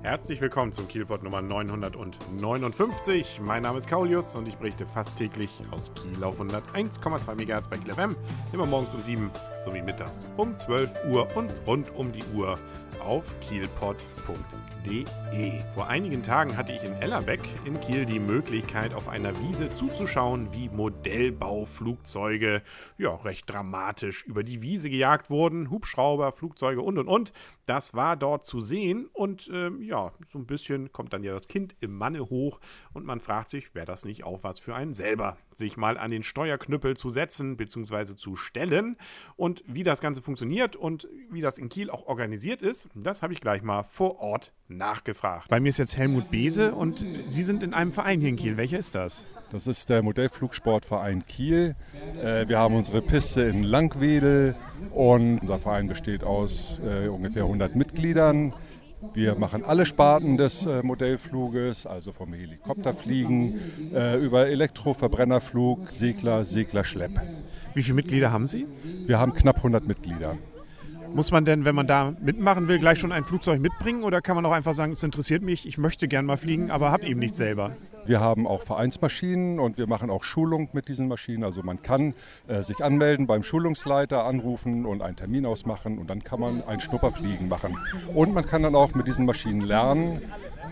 Herzlich willkommen zum Kielpot Nummer 959. Mein Name ist Kaulius und ich berichte fast täglich aus Kiel auf 101,2 MHz bei Kiel FM. Immer morgens um 7 sowie mittags um 12 Uhr und rund um die Uhr auf kielpot.de. Vor einigen Tagen hatte ich in Ellerbeck in Kiel die Möglichkeit, auf einer Wiese zuzuschauen, wie Modellbauflugzeuge recht dramatisch über die Wiese gejagt wurden. Hubschrauber, Flugzeuge und. Das war dort zu sehen und so ein bisschen kommt dann ja das Kind im Manne hoch und man fragt sich, wäre das nicht auch was für einen selber, sich mal an den Steuerknüppel zu setzen bzw. zu stellen. Und wie das Ganze funktioniert und wie das in Kiel auch organisiert ist, das habe ich gleich mal vor Ort nachgefragt. Bei mir ist jetzt Helmut Beese und Sie sind in einem Verein hier in Kiel. Welcher ist das? Das ist der Modellflugsportverein Kiel. Wir haben unsere Piste in Langwedel und unser Verein besteht aus ungefähr 100 Mitgliedern. Wir machen alle Sparten des Modellfluges, also vom Helikopterfliegen über Elektroverbrennerflug, Seglerschlepp. Wie viele Mitglieder haben Sie? Wir haben knapp 100 Mitglieder. Muss man denn, wenn man da mitmachen will, gleich schon ein Flugzeug mitbringen oder kann man auch einfach sagen, es interessiert mich, ich möchte gern mal fliegen, aber habe eben nichts selber? Wir haben auch Vereinsmaschinen und wir machen auch Schulung mit diesen Maschinen. Also man kann sich anmelden beim Schulungsleiter, anrufen und einen Termin ausmachen und dann kann man ein Schnupperfliegen machen. Und man kann dann auch mit diesen Maschinen lernen.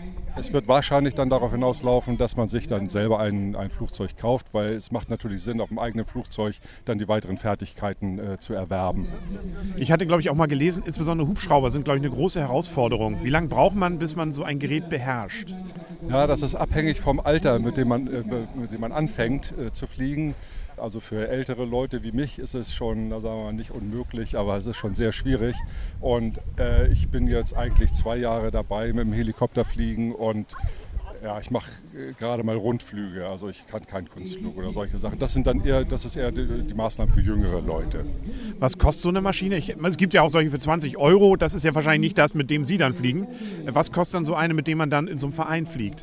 Es wird wahrscheinlich dann darauf hinauslaufen, dass man sich dann selber ein Flugzeug kauft, weil es macht natürlich Sinn, auf dem eigenen Flugzeug dann die weiteren Fertigkeiten zu erwerben. Ich hatte, glaube ich, auch mal gelesen, insbesondere Hubschrauber sind, glaube ich, eine große Herausforderung. Wie lange braucht man, bis man so ein Gerät beherrscht? Ja, das ist abhängig vom Alter, mit dem man anfängt zu fliegen. Also für ältere Leute wie mich ist es schon, sagen wir mal, nicht unmöglich, aber es ist schon sehr schwierig. Und ich bin jetzt eigentlich 2 Jahre dabei mit dem Helikopterfliegen und ich mache gerade mal Rundflüge. Also ich kann keinen Kunstflug oder solche Sachen. Das ist eher die Maßnahmen für jüngere Leute. Was kostet so eine Maschine? Es gibt ja auch solche für 20 Euro. Das ist ja wahrscheinlich nicht das, mit dem Sie dann fliegen. Was kostet dann so eine, mit dem man dann in so einem Verein fliegt?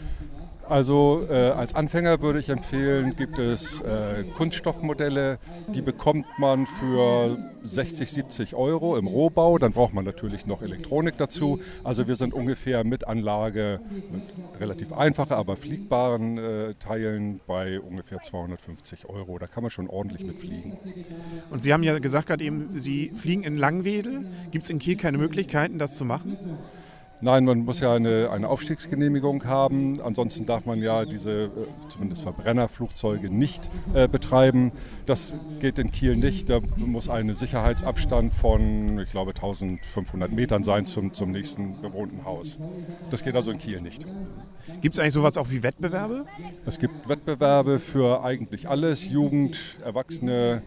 Also als Anfänger würde ich empfehlen, gibt es Kunststoffmodelle, die bekommt man für 60, 70 Euro im Rohbau. Dann braucht man natürlich noch Elektronik dazu. Also wir sind ungefähr mit Anlage, mit relativ einfachen, aber fliegbaren Teilen bei ungefähr 250 Euro. Da kann man schon ordentlich mitfliegen. Und Sie haben ja gesagt gerade eben, Sie fliegen in Langwedel. Gibt es in Kiel keine Möglichkeiten, das zu machen? Nein, man muss ja eine Aufstiegsgenehmigung haben. Ansonsten darf man ja diese zumindest Verbrennerflugzeuge nicht betreiben. Das geht in Kiel nicht. Da muss ein Sicherheitsabstand von, ich glaube, 1500 Metern sein zum nächsten bewohnten Haus. Das geht also in Kiel nicht. Gibt es eigentlich sowas auch wie Wettbewerbe? Es gibt Wettbewerbe für eigentlich alles, Jugend, Erwachsene,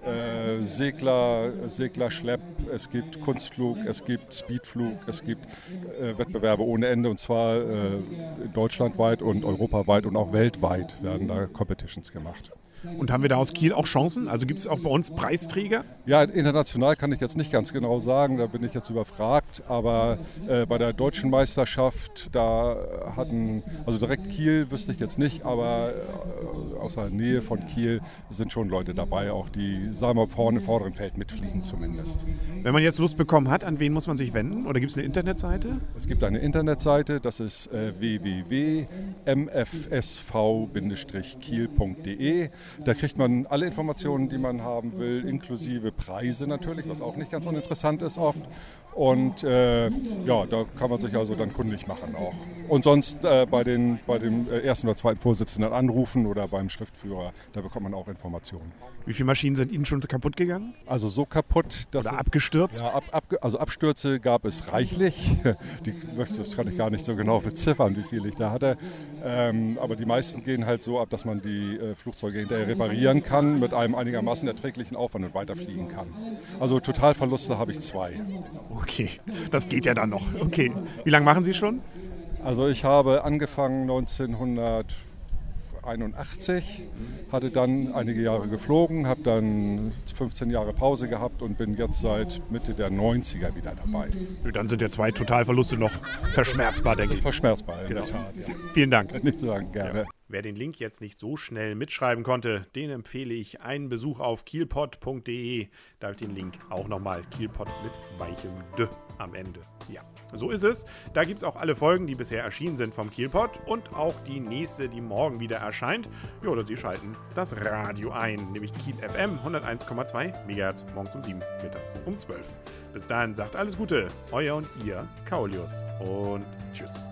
Seglerschlepp, es gibt Kunstflug, es gibt Speedflug, es gibt Wettbewerbe ohne Ende und zwar deutschlandweit und europaweit und auch weltweit werden da Competitions gemacht. Und haben wir da aus Kiel auch Chancen? Also gibt es auch bei uns Preisträger? Ja, international kann ich jetzt nicht ganz genau sagen, da bin ich jetzt überfragt, aber bei der deutschen Meisterschaft, da also direkt Kiel wüsste ich jetzt nicht, aber aus der Nähe von Kiel sind schon Leute dabei, auch die, sagen wir, vorne im vorderen Feld mitfliegen zumindest. Wenn man jetzt Lust bekommen hat, an wen muss man sich wenden? Oder gibt es eine Internetseite? Es gibt eine Internetseite, das ist www.mfsv-kiel.de. Da kriegt man alle Informationen, die man haben will, inklusive Preise natürlich, was auch nicht ganz uninteressant ist oft. Und da kann man sich also dann kundig machen auch. Und sonst bei dem ersten oder zweiten Vorsitzenden anrufen oder beim Schriftführer, da bekommt man auch Informationen. Wie viele Maschinen sind Ihnen schon kaputt gegangen? Also so kaputt, dass... Oder abgestürzt? Ja, also Abstürze gab es reichlich. Das kann ich gar nicht so genau beziffern, wie viele ich da hatte. Aber die meisten gehen halt so ab, dass man die Flugzeuge hinterher reparieren kann mit einem einigermaßen erträglichen Aufwand und weiterfliegen kann. Also Totalverluste habe ich 2. Okay, das geht ja dann noch. Okay, wie lange machen Sie schon? Also ich habe angefangen 1981, hatte dann einige Jahre geflogen, habe dann 15 Jahre Pause gehabt und bin jetzt seit Mitte der 90er wieder dabei. Dann sind ja 2 Totalverluste noch verschmerzbar, denke ich. Verschmerzbar, in genau. der Tat. Ja. Vielen Dank. Nicht zu sagen, gerne. Ja. Wer den Link jetzt nicht so schnell mitschreiben konnte, den empfehle ich einen Besuch auf kielpot.de. Da habe ich den Link auch nochmal. Kielpot mit weichem D am Ende. Ja, so ist es. Da gibt es auch alle Folgen, die bisher erschienen sind vom Kielpot und auch die nächste, die morgen wieder erscheint. Ja, oder Sie schalten das Radio ein, nämlich Kiel FM 101,2 MHz morgens um 7, mittags um 12. Bis dahin sagt alles Gute, euer und ihr Kaulius und tschüss.